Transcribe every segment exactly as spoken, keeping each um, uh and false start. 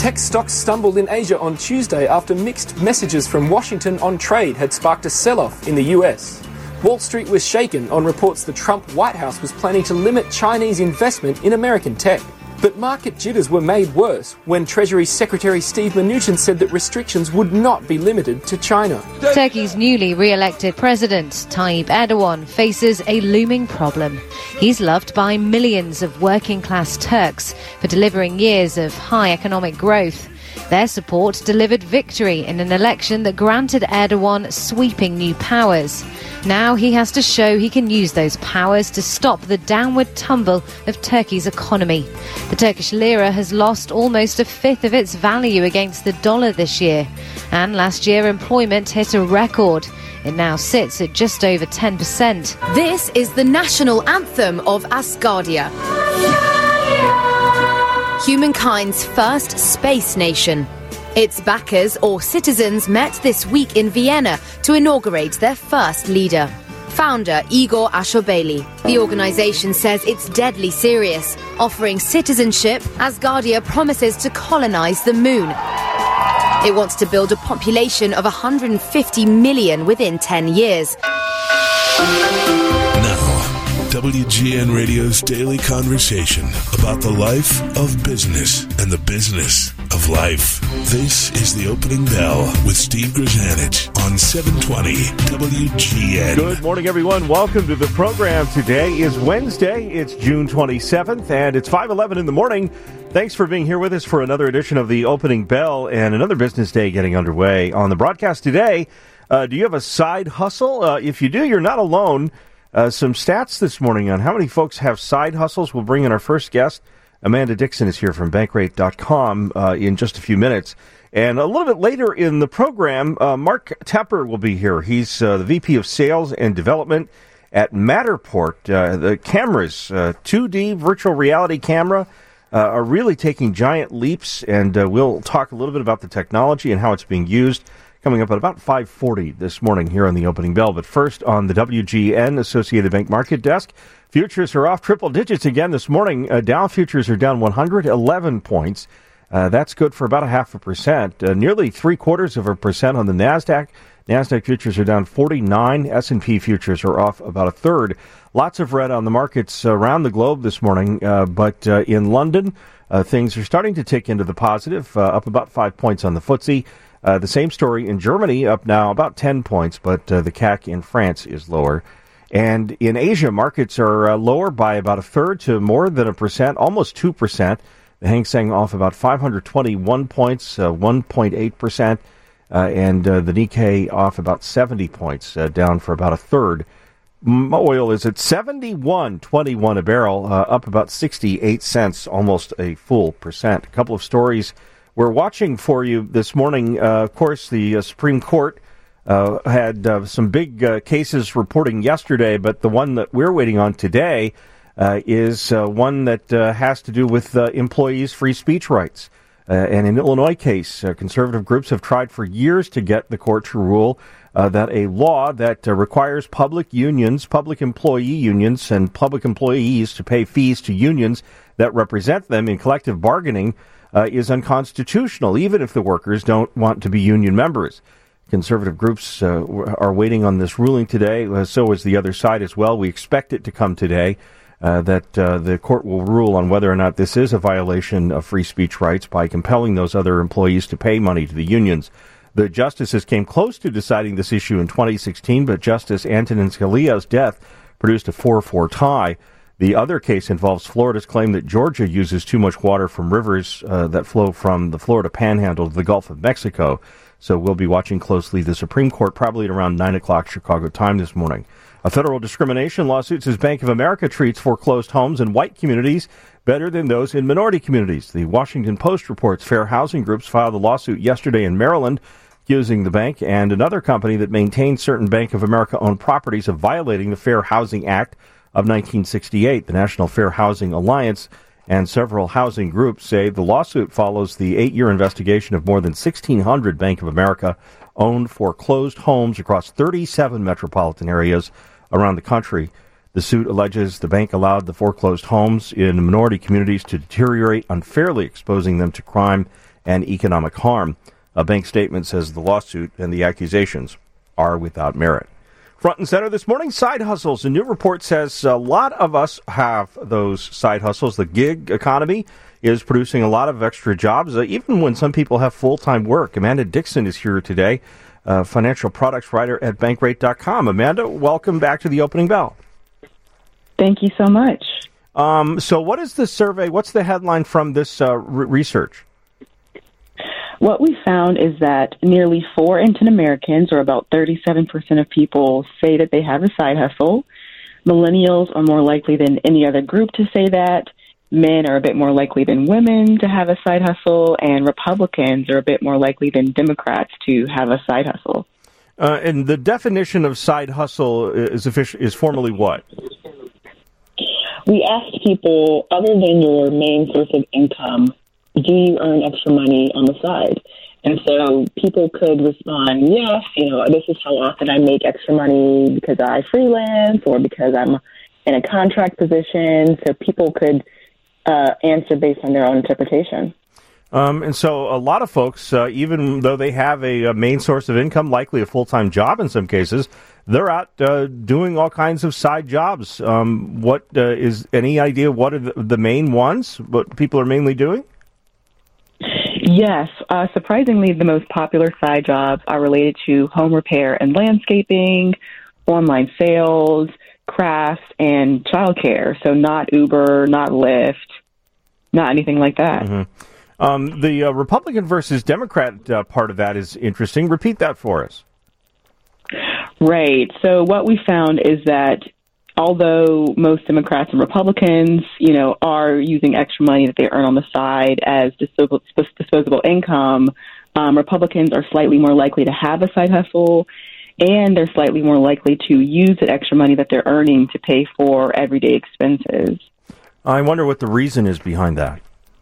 Tech stocks stumbled in Asia on Tuesday after mixed messages from Washington on trade had sparked a sell-off in the U S. Wall Street was shaken on reports the Trump White House was planning to limit Chinese investment in American tech. But market jitters were made worse when Treasury Secretary Steve Mnuchin said that restrictions would not be limited to China. Turkey's newly re-elected president, Tayyip Erdogan, faces a looming problem. He's loved by millions of working-class Turks for delivering years of high economic growth. Their support delivered victory in an election that granted Erdogan sweeping new powers. Now he has to show he can use those powers to stop the downward tumble of Turkey's economy. The Turkish lira has lost almost a fifth of its value against the dollar this year. And last year employment hit a record. It now sits at just over ten percent. This is the national anthem of Asgardia, humankind's first space nation. Its backers, or citizens, met this week in Vienna to inaugurate their first leader, founder Igor Ashobeli. The organisation says it's deadly serious. Offering citizenship, Asgardia promises to colonise the moon. It wants to build a population of one hundred fifty million within ten years. W G N Radio's daily conversation about the life of business and the business of life. This is The Opening Bell with Steve Grzanich on seven twenty W G N. Good morning, everyone. Welcome to the program. Today is Wednesday. It's June twenty-seventh, and it's five eleven in the morning. Thanks for being here with us for another edition of The Opening Bell and another business day getting underway. On the broadcast today, uh, do you have a side hustle? Uh, if you do, you're not alone. Uh, some stats this morning on how many folks have side hustles. We'll bring in our first guest. Amanda Dixon is here from Bankrate dot com uh, in just a few minutes. And a little bit later in the program, uh, Mark Tepper will be here. He's uh, the V P of Sales and Development at Matterport. Uh, the cameras, uh, two D virtual reality camera, uh, are really taking giant leaps. And uh, we'll talk a little bit about the technology and how it's being used. Coming up at about five forty this morning here on the Opening Bell. But first on the W G N Associated Bank Market Desk, futures are off triple digits again this morning. Uh, Dow futures are down one hundred eleven points. Uh, that's good for about a half a percent. Uh, nearly three quarters of a percent on the NASDAQ. NASDAQ futures are down forty-nine. S and P futures are off about a third. Lots of red on the markets around the globe this morning. Uh, but uh, in London, uh, things are starting to tick into the positive, uh, up about five points on the F T S E. Uh, the same story in Germany, up now about ten points, but uh, the C A C in France is lower. And in Asia, markets are uh, lower by about a third to more than a percent, almost two percent. The Hang Seng off about five hundred twenty-one points, uh, one point eight percent, uh, and uh, the Nikkei off about seventy points, uh, down for about a third. Oil is at seventy-one twenty-one a barrel, uh, up about sixty-eight cents, almost a full percent. A couple of stories we're watching for you this morning. Uh, of course, the uh, Supreme Court uh, had uh, some big uh, cases reporting yesterday, but the one that we're waiting on today uh, is uh, one that uh, has to do with uh, employees' free speech rights. Uh, and in an Illinois case, uh, conservative groups have tried for years to get the court to rule uh, that a law that uh, requires public unions, public employee unions, and public employees to pay fees to unions that represent them in collective bargaining Uh, is unconstitutional, even if the workers don't want to be union members. Conservative groups uh, are waiting on this ruling today. Uh, so is the other side as well. We expect it to come today, uh, that uh, the court will rule on whether or not this is a violation of free speech rights by compelling those other employees to pay money to the unions. The justices came close to deciding this issue in twenty sixteen, but Justice Antonin Scalia's death produced a four four tie. The other case involves Florida's claim that Georgia uses too much water from rivers uh, that flow from the Florida Panhandle to the Gulf of Mexico. So we'll be watching closely the Supreme Court probably at around nine o'clock Chicago time this morning. A federal discrimination lawsuit says Bank of America treats foreclosed homes in white communities better than those in minority communities. The Washington Post reports fair housing groups filed a lawsuit yesterday in Maryland accusing the bank and another company that maintains certain Bank of America-owned properties of violating the Fair Housing Act of nineteen sixty-eight. The National Fair Housing Alliance and several housing groups say the lawsuit follows the eight-year investigation of more than sixteen hundred Bank of America-owned foreclosed homes across thirty-seven metropolitan areas around the country. The suit alleges the bank allowed the foreclosed homes in minority communities to deteriorate unfairly, exposing them to crime and economic harm. A bank statement says the lawsuit and the accusations are without merit. Front and center this morning, side hustles. A new report says a lot of us have those side hustles. The gig economy is producing a lot of extra jobs, uh, even when some people have full-time work. Amanda Dixon is here today, uh, financial products writer at Bankrate dot com. Amanda, welcome back to the Opening Bell. Thank you so much. Um, so what is the survey? What's the headline from this uh, re- research? What we found is that nearly four in ten Americans, or about thirty-seven percent of people, say that they have a side hustle. Millennials are more likely than any other group to say that. Men are a bit more likely than women to have a side hustle, and Republicans are a bit more likely than Democrats to have a side hustle. Uh, and the definition of side hustle is official, is formally what? We asked people, other than your main source of income, do you earn extra money on the side? And so people could respond, yes, you know, this is how often I make extra money because I freelance or because I'm in a contract position. So people could uh, answer based on their own interpretation. Um, and so a lot of folks, uh, even though they have a, a main source of income, likely a full-time job in some cases, they're out uh, doing all kinds of side jobs. Um, what uh, is any idea what are the, the main ones, what people are mainly doing? Yes. Uh, surprisingly, the most popular side jobs are related to home repair and landscaping, online sales, crafts, and childcare. So not Uber, not Lyft, not anything like that. Mm-hmm. Um, the uh, Republican versus Democrat uh, part of that is interesting. Repeat that for us. Right. So what we found is that although most Democrats and Republicans, you know, are using extra money that they earn on the side as disposable, disposable income, um, Republicans are slightly more likely to have a side hustle, and they're slightly more likely to use that extra money that they're earning to pay for everyday expenses. I wonder what the reason is behind that.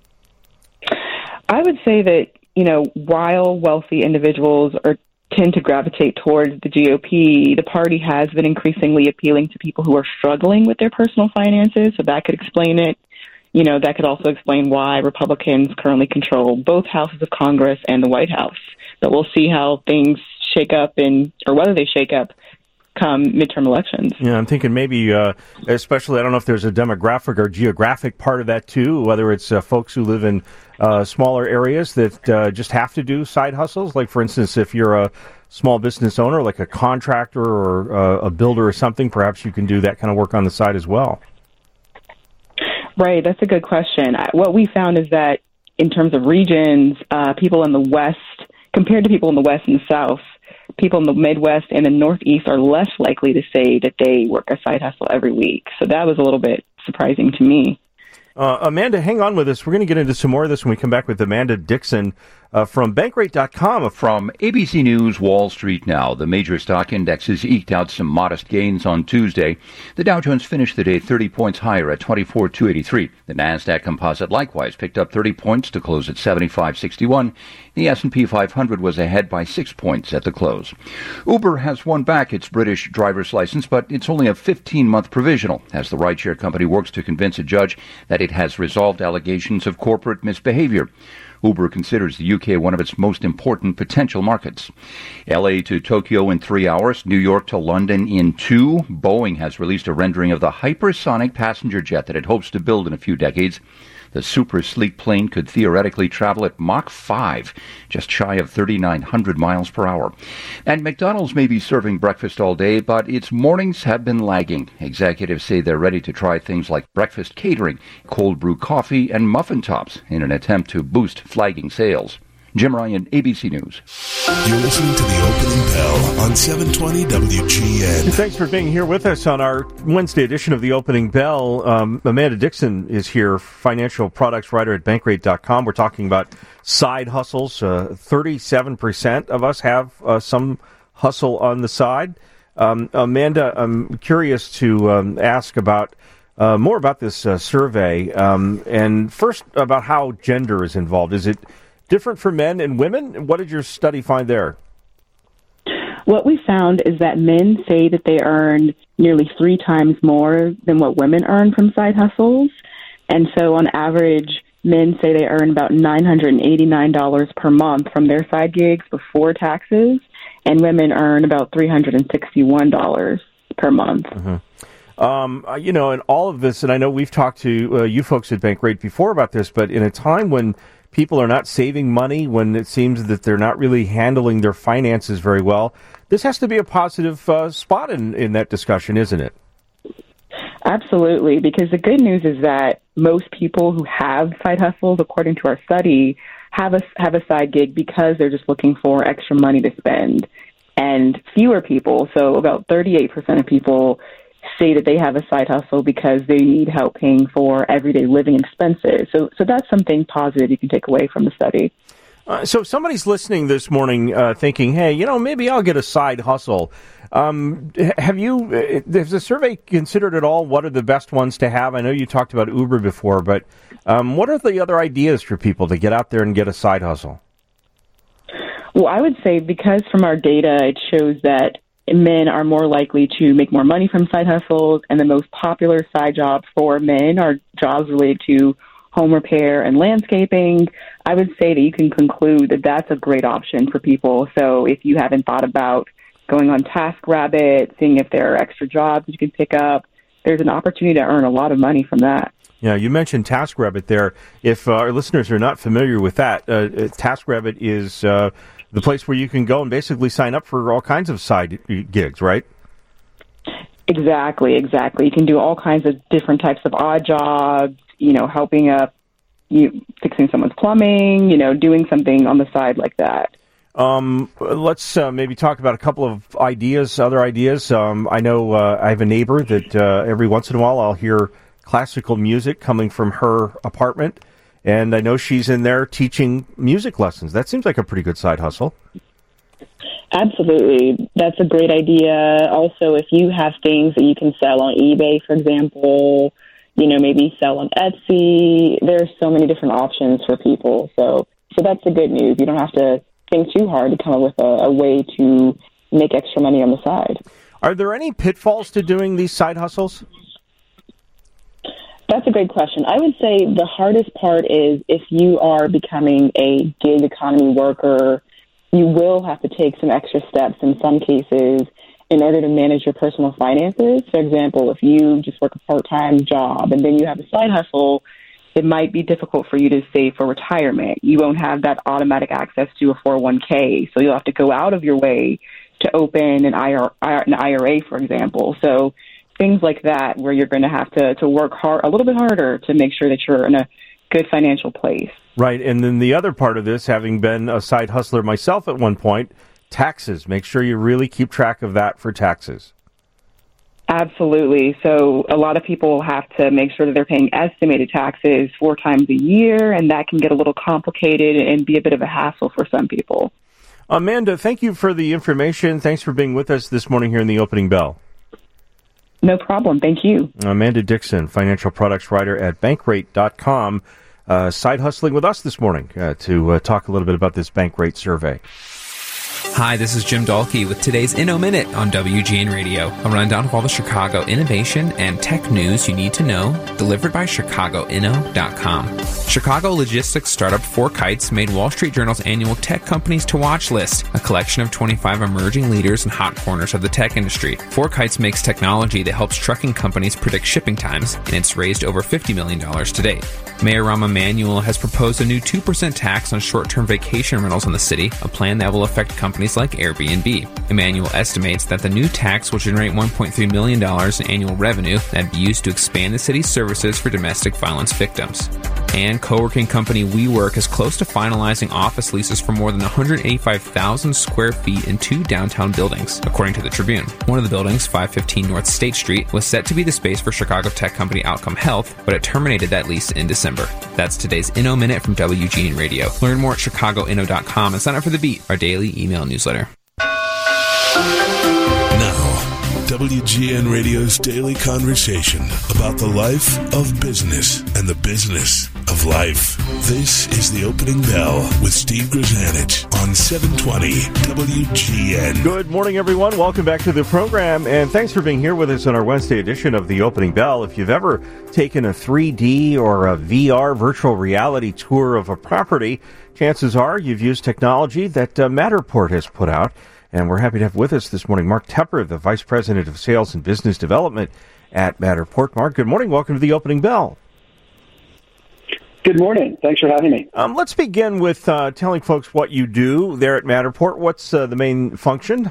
I would say that, you know, while wealthy individuals are tend to gravitate towards the G O P, the party has been increasingly appealing to people who are struggling with their personal finances, so that could explain it. You know, that could also explain why Republicans currently control both houses of Congress and the White House. But we'll see how things shake up, in, or whether they shake up, come midterm elections. Yeah, I'm thinking maybe, uh, especially, I don't know if there's a demographic or geographic part of that too, whether it's uh, folks who live in uh, smaller areas that uh, just have to do side hustles. Like, for instance, if you're a small business owner, like a contractor or uh, a builder or something, perhaps you can do that kind of work on the side as well. Right, that's a good question. What we found is that in terms of regions, uh, people in the West, compared to people in the West and the South, people in the Midwest and the Northeast are less likely to say that they work a side hustle every week. So that was a little bit surprising to me. Uh, Amanda, hang on with us. We're going to get into some more of this when we come back with Amanda Dixon uh, from Bankrate dot com. From A B C News Wall Street Now, the major stock indexes eked out some modest gains on Tuesday. The Dow Jones finished the day thirty points higher at twenty-four thousand two hundred eighty-three. The Nasdaq Composite likewise picked up thirty points to close at seventy-five sixty-one. The S and P five hundred was ahead by six points at the close. Uber has won back its British driver's license, but it's only a fifteen-month provisional, as the rideshare company works to convince a judge that it has resolved allegations of corporate misbehavior. Uber considers the U K one of its most important potential markets. L A to Tokyo in three hours, New York to London in two. Boeing has released a rendering of the hypersonic passenger jet that it hopes to build in a few decades. The super sleek plane could theoretically travel at Mach five, just shy of thirty-nine hundred miles per hour. And McDonald's may be serving breakfast all day, but its mornings have been lagging. Executives say they're ready to try things like breakfast catering, cold brew coffee, and muffin tops in an attempt to boost flagging sales. Jim Ryan, A B C News. You're listening to the Opening Bell on seven twenty W G N. Thanks for being here with us on our Wednesday edition of the Opening Bell. Um, Amanda Dixon is here, financial products writer at Bankrate dot com. We're talking about side hustles. Uh, thirty-seven percent of us have uh, some hustle on the side. Um, Amanda, I'm curious to um, ask about uh, more about this uh, survey, um, and first about how gender is involved. Is it different for men and women? What did your study find there? What we found is that men say that they earn nearly three times more than what women earn from side hustles. And so on average, men say they earn about nine hundred eighty-nine dollars per month from their side gigs before taxes, and women earn about three hundred sixty-one dollars per month. Mm-hmm. Um, you know, and all of this, and I know we've talked to uh, you folks at Bankrate before about this, but in a time when people are not saving money, when it seems that they're not really handling their finances very well, this has to be a positive uh, spot in, in that discussion, isn't it? Absolutely, because the good news is that most people who have side hustles, according to our study, have a, have a side gig because they're just looking for extra money to spend. And fewer people, so about thirty-eight percent of people, say that they have a side hustle because they need help paying for everyday living expenses. So, so that's something positive you can take away from the study. Uh, so if somebody's listening this morning uh, thinking, hey, you know, maybe I'll get a side hustle. Um, have you, uh, has the survey considered at all what are the best ones to have? I know you talked about Uber before, but um, what are the other ideas for people to get out there and get a side hustle? Well, I would say because from our data, it shows that men are more likely to make more money from side hustles, and the most popular side jobs for men are jobs related to home repair and landscaping. I would say that you can conclude that that's a great option for people. So if you haven't thought about going on TaskRabbit, seeing if there are extra jobs you can pick up, there's an opportunity to earn a lot of money from that. Yeah, you mentioned TaskRabbit there. If uh, our listeners are not familiar with that, uh, TaskRabbit is uh, the place where you can go and basically sign up for all kinds of side gigs, right? Exactly, exactly. You can do all kinds of different types of odd jobs, you know, helping up, you fixing someone's plumbing, you know, doing something on the side like that. Um, let's uh, maybe talk about a couple of ideas, other ideas. Um, I know uh, I have a neighbor that uh, every once in a while I'll hear classical music coming from her apartment, and I know she's in there teaching music lessons. That seems like a pretty good side hustle. Absolutely. That's a great idea. Also, if you have things that you can sell on eBay, for example, you know, maybe sell on Etsy, there's so many different options for people. So, so that's the good news. You don't have to think too hard to come up with a, a way to make extra money on the side. Are there any pitfalls to doing these side hustles? That's a great question. I would say the hardest part is if you are becoming a gig economy worker, you will have to take some extra steps in some cases in order to manage your personal finances. For example, if you just work a part-time job and then you have a side hustle, it might be difficult for you to save for retirement. You won't have that automatic access to a four oh one k, so you'll have to go out of your way to open an I R A, an I R A, for example. So things like that where you're going to have to, to work hard, a little bit harder to make sure that you're in a good financial place. Right, and then the other part of this, having been a side hustler myself at one point, taxes. Make sure you really keep track of that for taxes. Absolutely. So a lot of people have to make sure that they're paying estimated taxes four times a year, and that can get a little complicated and be a bit of a hassle for some people. Amanda, thank you for the information. Thanks for being with us this morning here in the Opening Bell. No problem. Thank you. Amanda Dixon, financial products writer at Bankrate dot com, uh, side hustling with us this morning uh, to uh, talk a little bit about this Bankrate survey. Hi, this is Jim Dahlke with today's Inno Minute on W G N Radio, a rundown of all the Chicago innovation and tech news you need to know, delivered by Chicago Inno dot com. Chicago logistics startup Four Kites made Wall Street Journal's annual Tech Companies to Watch list, a collection of twenty-five emerging leaders and hot corners of the tech industry. Four Kites makes technology that helps trucking companies predict shipping times, and it's raised over fifty million dollars to date. Mayor Rahm Emanuel has proposed a new two percent tax on short-term vacation rentals in the city, a plan that will affect companies like Airbnb. Emanuel estimates that the new tax will generate one point three million dollars in annual revenue that would be used to expand the city's services for domestic violence victims. And co-working company WeWork is close to finalizing office leases for more than one hundred eighty-five thousand square feet in two downtown buildings, according to the Tribune. One of the buildings, five fifteen North State Street, was set to be the space for Chicago tech company Outcome Health, but it terminated that lease in December. That's today's Inno Minute from W G N Radio. Learn more at Chicago Inno dot com and sign up for The Beat, our daily email newsletter. Now, W G N Radio's daily conversation about the life of business and the business of life. This is The Opening Bell with Steve Grzanich on seven twenty W G N. Good morning, everyone. Welcome back to the program, and thanks for being here with us on our Wednesday edition of The Opening Bell. If you've ever taken a three D or a V R virtual reality tour of a property, chances are you've used technology that uh, Matterport has put out. And we're happy to have with us this morning Mark Tepper, the Vice President of Sales and Business Development at Matterport. Mark, good morning. Welcome to The Opening Bell. Good morning. Thanks for having me. Um, let's begin with uh, telling folks what you do there at Matterport. What's uh, the main function?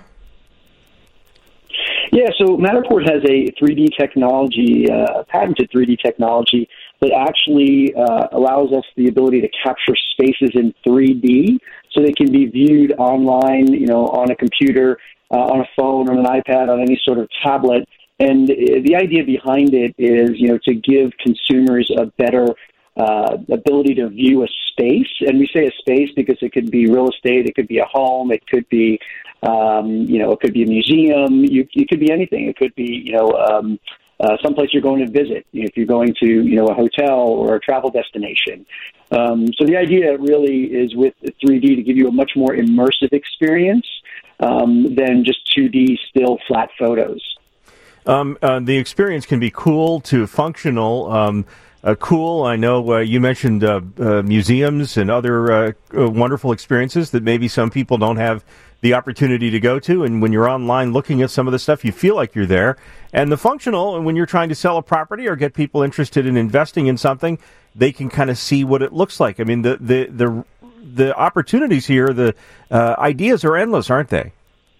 Yeah, so Matterport has a three D technology, uh, patented three D technology that actually uh, allows us the ability to capture spaces in three D so they can be viewed online, you know, on a computer, uh, on a phone, on an iPad, on any sort of tablet. And the idea behind it is, you know, to give consumers a better uh, ability to view a space. And we say a space because it could be real estate, it could be a home, it could be, um, you know, it could be a museum, you, it could be anything. It could be, you know, um, Uh, someplace you're going to visit, if you're going to, you know, a hotel or a travel destination. Um, so the idea really is with three D to give you a much more immersive experience um, than just two D still flat photos. Um, uh, the experience can be cool to functional. Um, uh, cool, I know uh, you mentioned uh, uh, museums and other uh, uh, wonderful experiences that maybe some people don't have the opportunity to go to, and when you're online looking at some of the stuff, you feel like you're there. And the functional, and when you're trying to sell a property or get people interested in investing in something, they can kind of see what it looks like. I mean, the the the, the opportunities here, the uh, ideas are endless, aren't they?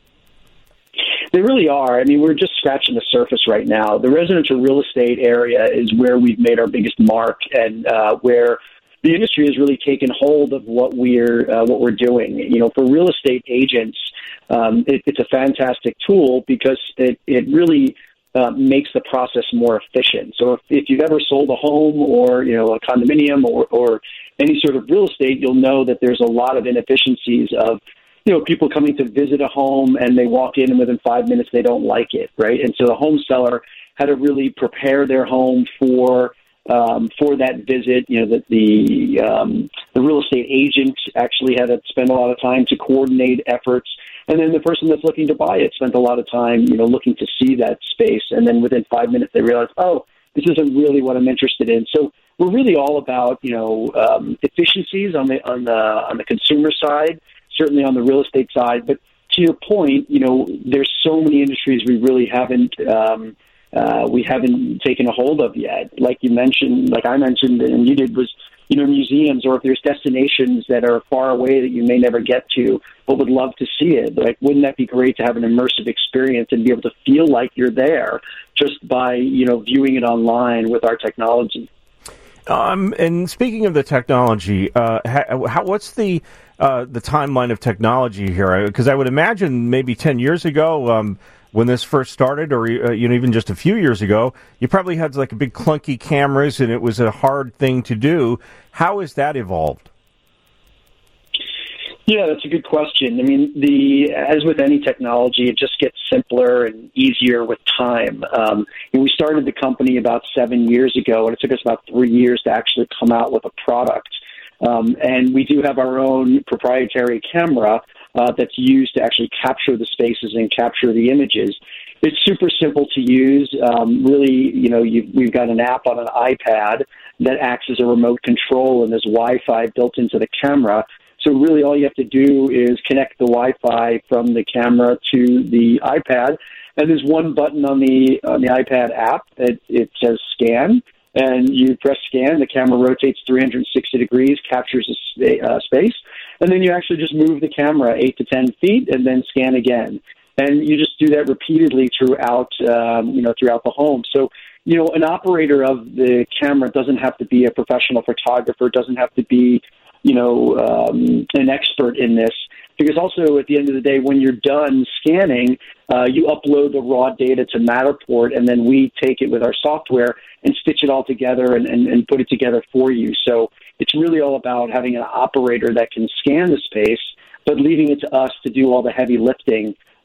They really are. I mean, we're just scratching the surface right now. The residential real estate area is where we've made our biggest mark, and uh, where the industry has really taken hold of what we're uh, what we're doing. You know, for real estate agents, um, it, it's a fantastic tool because it it really uh, makes the process more efficient. So if, if you've ever sold a home or you know a condominium or, or any sort of real estate, you'll know that there's a lot of inefficiencies of you know people coming to visit a home and they walk in and within five minutes they don't like it, right? And so the home seller had to really prepare their home for Um, for that visit. You know, that the um, the real estate agent actually had to spend a lot of time to coordinate efforts, and then the person that's looking to buy it spent a lot of time, you know, looking to see that space, and then within five minutes they realized, oh, this isn't really what I'm interested in. So we're really all about, you know, um, efficiencies on the on the on the consumer side, certainly on the real estate side. But to your point, you know, there's so many industries we really haven't. Um, Uh, we haven't taken a hold of yet. Like you mentioned, like I mentioned, and you did, was, you know, museums, or if there's destinations that are far away that you may never get to, but would love to see it. Like, wouldn't that be great to have an immersive experience and be able to feel like you're there just by, you know, viewing it online with our technology? Um, and speaking of the technology, uh, how, what's the uh, the timeline of technology here? Because I would imagine maybe ten years ago, um, when this first started, or uh, you know, even just a few years ago, you probably had like a big clunky cameras, and it was a hard thing to do. How has that evolved? Yeah, that's a good question. I mean, the as with any technology, it just gets simpler and easier with time. Um, we started the company about seven years ago, and it took us about three years to actually come out with a product. Um, and we do have our own proprietary camera Uh, that's used to actually capture the spaces and capture the images. It's super simple to use. Um, really, you know, you've, we've got an app on an iPad that acts as a remote control, and there's Wi-Fi built into the camera. So really all you have to do is connect the Wi-Fi from the camera to the iPad, and there's one button on the on the iPad app that it says scan, and you press scan, the camera rotates three hundred sixty degrees, captures a sp- uh, space, and then you actually just move the camera eight to ten feet and then scan again. And you just do that repeatedly throughout, um, you know, throughout the home. So, you know, an operator of the camera doesn't have to be a professional photographer, doesn't have to be, you know, um, an expert in this. Because also, at the end of the day, when you're done scanning, uh, you upload the raw data to Matterport, and then we take it with our software and stitch it all together and, and, and put it together for you. So it's really all about having an operator that can scan the space, but leaving it to us to do all the heavy lifting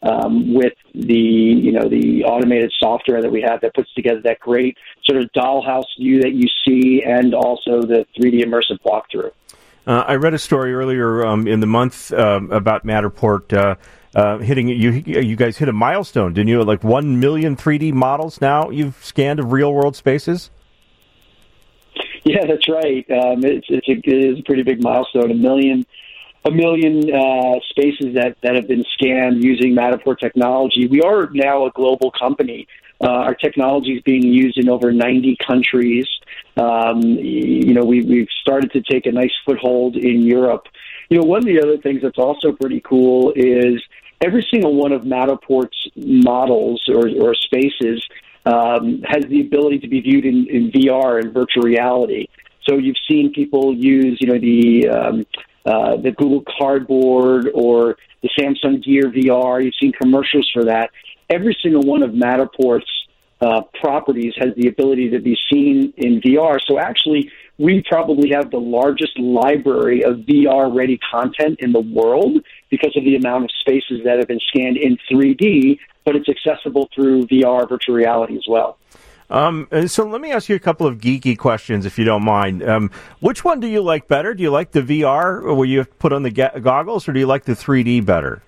um, with the, you know, the automated software that we have that puts together that great sort of dollhouse view that you see, and also the three D immersive walkthrough. Uh, I read a story earlier um, in the month um, about Matterport uh, uh, hitting you. You guys hit a milestone, didn't you? Like one million three D models now you've scanned of real world spaces. Yeah, that's right. Um, it's, it's a, it is a pretty big milestone. A million, a million uh, spaces that, that have been scanned using Matterport technology. We are now a global company. Uh, our technology is being used in over ninety countries. Um, you know, we, we've started to take a nice foothold in Europe. You know, one of the other things that's also pretty cool is every single one of Matterport's models or, or spaces Um, has the ability to be viewed in, in V R and virtual reality. So you've seen people use, you know, the um, uh, the Google Cardboard or the Samsung Gear V R. You've seen commercials for that. Every single one of Matterport's uh, properties has the ability to be seen in V R. So actually, we probably have the largest library of V R-ready content in the world because of the amount of spaces that have been scanned in three D, but it's accessible through V R, virtual reality as well. Um, so let me ask you a couple of geeky questions, if you don't mind. Um, which one do you like better? Do you like the V R where you put on the ga- goggles, or do you like the three D better?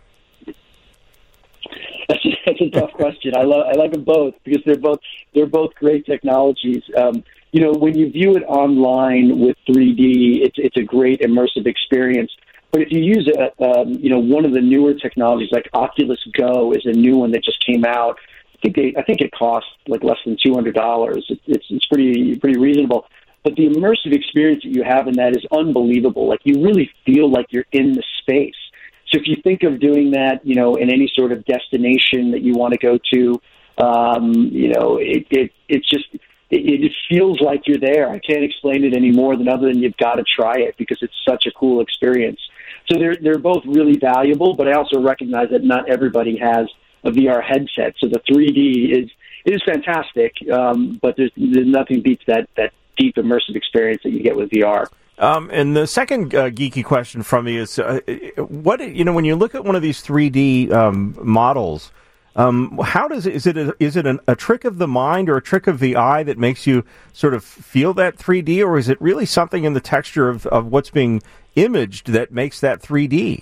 That's a, that's a tough question. I love I like them both because they're both they're both great technologies. Um, you know, when you view it online with three D, it's it's a great immersive experience. But if you use a, um, you know, one of the newer technologies like Oculus Go is a new one that just came out. I think they, I think it costs like less than two hundred dollars. It, it's it's pretty pretty reasonable. But the immersive experience that you have in that is unbelievable. Like you really feel like you're in the space. So if you think of doing that, you know, in any sort of destination that you want to go to, um, you know, it it it's just it, it feels like you're there. I can't explain it any more than other than you've got to try it because it's such a cool experience. So they're they're both really valuable, but I also recognize that not everybody has a V R headset. So the three D is is fantastic, um, but there's there's nothing beats that that deep immersive experience that you get with V R. Um, and the second uh, geeky question from me is, uh, what you know, when you look at one of these three D um, models, um, how does it, is it a, is it an, a trick of the mind or a trick of the eye that makes you sort of feel that three D, or is it really something in the texture of, of what's being imaged that makes that three D?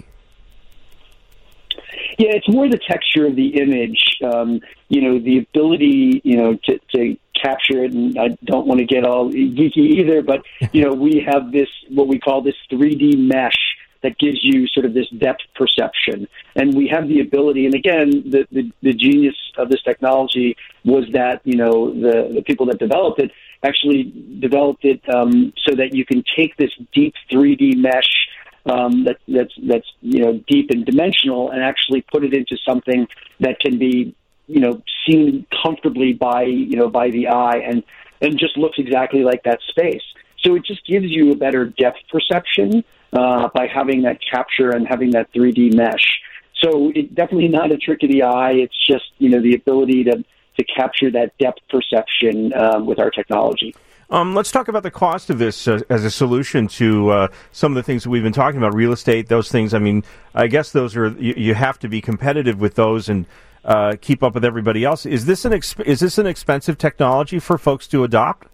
Yeah, it's more the texture of the image, um, you know, the ability, you know, to, to capture it. And I don't want to get all geeky either, but, you know, we have this, what we call this three D mesh that gives you sort of this depth perception. And we have the ability, and again, the, the, the genius of this technology was that, you know, the, the people that developed it actually developed it um, so that you can take this deep three D mesh Um, that, that's that's you know deep and dimensional, and actually put it into something that can be you know seen comfortably by you know by the eye, and and just looks exactly like that space. So it just gives you a better depth perception uh, by having that capture and having that three D mesh. So it's definitely not a trick of the eye. It's just you know the ability to to capture that depth perception um, with our technology. Um, let's talk about the cost of this uh, as a solution to uh, some of the things that we've been talking about, real estate, those things. I mean, I guess those are you, you have to be competitive with those and uh, keep up with everybody else. Is this an exp- is this an expensive technology for folks to adopt?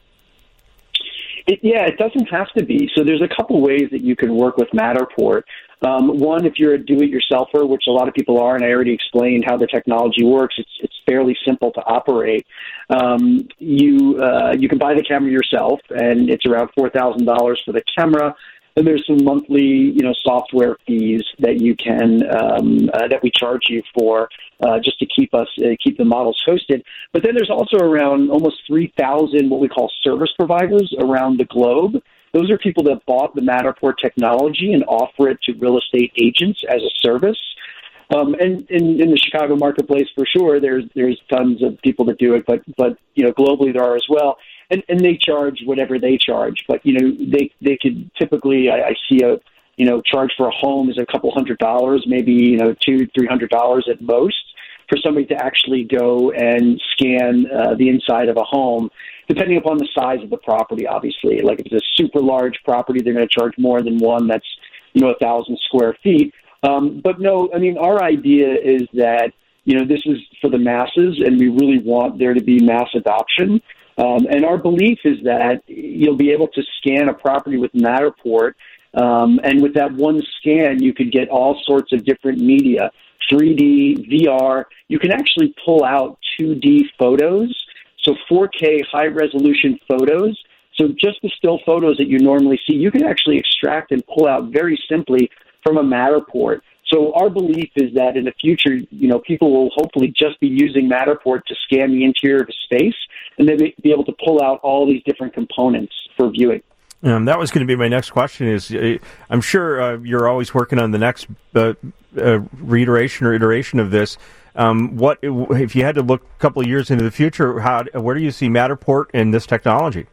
It, yeah, it doesn't have to be. So there's a couple ways that you can work with Matterport. Um, one, if you're a do-it-yourselfer, which a lot of people are, and I already explained how the technology works, it's it's fairly simple to operate. Um, you uh, you can buy the camera yourself, and it's around four thousand dollars for the camera. And there's some monthly, you know, software fees that you can um, uh, that we charge you for uh, just to keep us uh, keep the models hosted. But then there's also around almost three thousand what we call service providers around the globe. Those are people that bought the Matterport technology and offer it to real estate agents as a service. Um, and in, in the Chicago marketplace, for sure, there's there's tons of people that do it, but but you know, globally there are as well. And, and they charge whatever they charge, but you know they they could typically I, I see a you know charge for a home is a couple hundred dollars, maybe you know two three hundred dollars at most for somebody to actually go and scan uh, the inside of a home, depending upon the size of the property. Obviously, like if it's a super large property, they're going to charge more than one that's you know a thousand square feet. Um, but no, I mean, our idea is that, you know, this is for the masses, and we really want there to be mass adoption. Um, and our belief is that you'll be able to scan a property with Matterport, um, and with that one scan, you could get all sorts of different media, three D, V R. You can actually pull out two D photos, so four K high-resolution photos. So just the still photos that you normally see, you can actually extract and pull out very simply from a Matterport. So our belief is that in the future, you know, people will hopefully just be using Matterport to scan the interior of a space, and then be able to pull out all these different components for viewing. Um, that was going to be my next question. Is uh, I'm sure uh, you're always working on the next uh, uh, reiteration or iteration of this. Um, what if you had to look a couple of years into the future? How where do you see Matterport in this technology?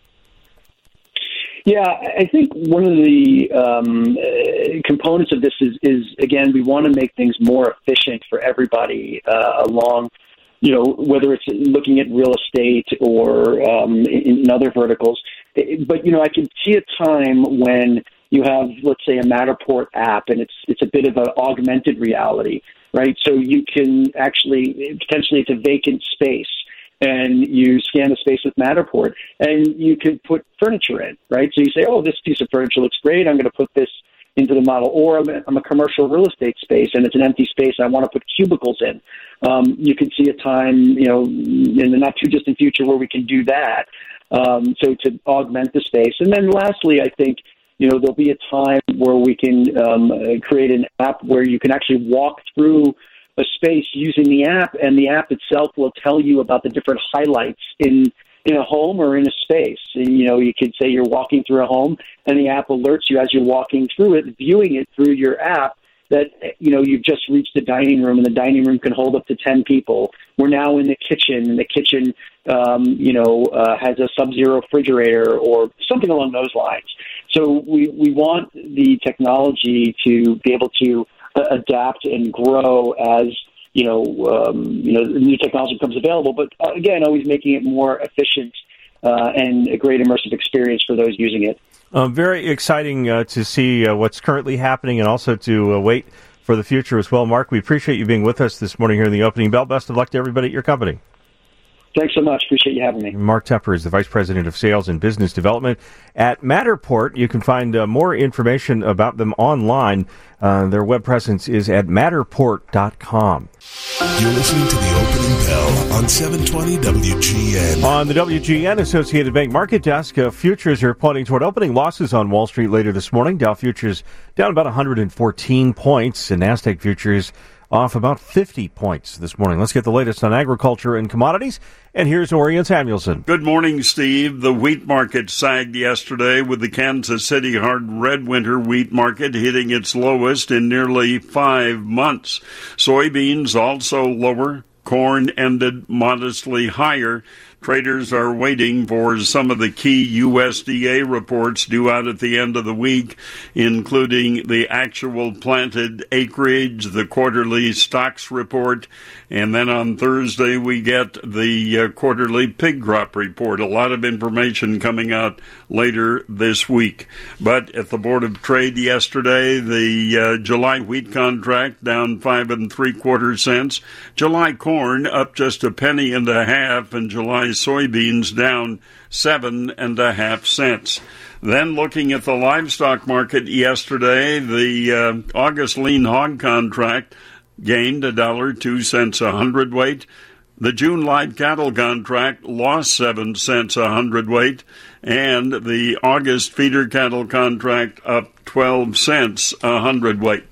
Yeah, I think one of the um, uh, components of this is, is, again, we want to make things more efficient for everybody uh, along, you know, whether it's looking at real estate or um, in, in other verticals. But, you know, I can see a time when you have, let's say, a Matterport app, and it's it's a bit of an augmented reality, right? So you can actually, potentially it's a vacant space, and you scan the space with Matterport, and you can put furniture in, right? So you say, oh, this piece of furniture looks great. I'm going to put this into the model. Or I'm a, I'm a commercial real estate space, and it's an empty space, and I want to put cubicles in. Um, you can see a time, you know, in the not-too-distant future where we can do that, um, so to augment the space. And then lastly, I think, you know, there'll be a time where we can um, create an app where you can actually walk through a space using the app, and the app itself will tell you about the different highlights in in a home or in a space. And, you know, you could say you're walking through a home, and the app alerts you as you're walking through it, viewing it through your app, that, you know, you've just reached the dining room, and the dining room can hold up to ten people. We're now in the kitchen, and the kitchen, um, you know, uh, has a Sub-Zero refrigerator or something along those lines. So we, we want the technology to be able to uh, adapt and grow as, you know, um, you know, new technology becomes available. But, uh, again, always making it more efficient uh, and a great immersive experience for those using it. Uh, very exciting uh, to see uh, what's currently happening, and also to uh, wait for the future as well. Mark, we appreciate you being with us this morning here in the Opening Bell. Best of luck to everybody at your company. Thanks so much. Appreciate you having me. Mark Tepper is the Vice President of Sales and Business Development at Matterport. You can find uh, more information about them online. Uh, their web presence is at matterport dot com. You're listening to the Opening Bell on seven twenty W G N. On the W G N Associated Bank Market Desk, uh, futures are pointing toward opening losses on Wall Street later this morning. Dow futures down about one hundred fourteen points, and NASDAQ futures off about fifty points this morning. Let's get the latest on agriculture and commodities. And here's Orion Samuelson. Good morning, Steve. The wheat market sagged yesterday, with the Kansas City hard red winter wheat market hitting its lowest in nearly five months. Soybeans also lower. Corn ended modestly higher. Traders are waiting for some of the key U S D A reports due out at the end of the week, including the actual planted acreage, the quarterly stocks report, and then on Thursday we get the uh, quarterly pig crop report. A lot of information coming out later this week. But at the Board of Trade yesterday, the uh, July wheat contract down five and three quarter cents. July corn up just a penny and a half, and July soybeans down seven and a half cents. Then looking at the livestock market yesterday, the uh, August lean hog contract gained a dollar two cents a hundredweight. The June live cattle contract lost seven cents a hundredweight, and the August feeder cattle contract up twelve cents a hundredweight.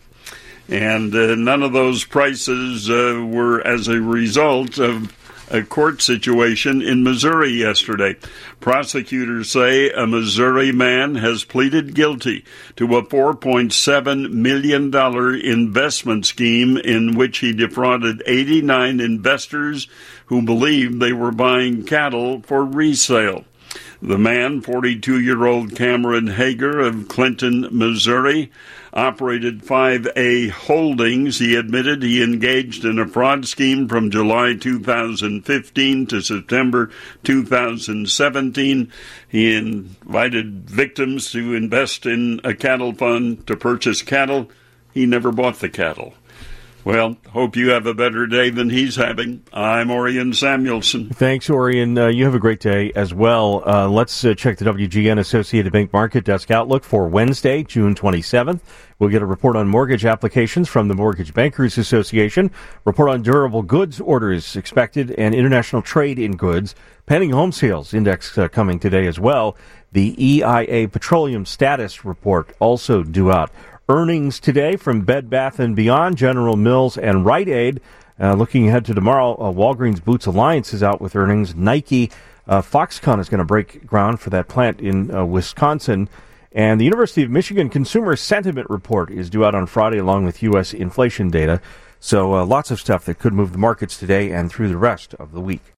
And uh, none of those prices uh, were as a result of a court situation in Missouri yesterday. Prosecutors say a Missouri man has pleaded guilty to a four point seven million dollars investment scheme in which he defrauded eighty-nine investors who believed they were buying cattle for resale. The man, forty-two-year-old Cameron Hager of Clinton, Missouri, operated five A Holdings. He admitted he engaged in a fraud scheme from July two thousand fifteen to September two thousand seventeen. He invited victims to invest in a cattle fund to purchase cattle. he never bought the cattle. Well, hope you have a better day than he's having. I'm Orion Samuelson. Thanks, Orion. Uh, you have a great day as well. Uh, let's uh, check the W G N Associated Bank Market Desk outlook for Wednesday, June twenty-seventh. We'll get a report on mortgage applications from the Mortgage Bankers Association, report on durable goods orders expected, and international trade in goods. Pending home sales index uh, coming today as well. The E I A Petroleum Status Report also due out. Earnings today from Bed Bath and Beyond, General Mills, and Rite Aid. Uh, looking ahead to tomorrow, uh, Walgreens Boots Alliance is out with earnings. Nike, uh, Foxconn is going to break ground for that plant in uh, Wisconsin. And the University of Michigan Consumer Sentiment Report is due out on Friday, along with U S inflation data. So uh, lots of stuff that could move the markets today and through the rest of the week.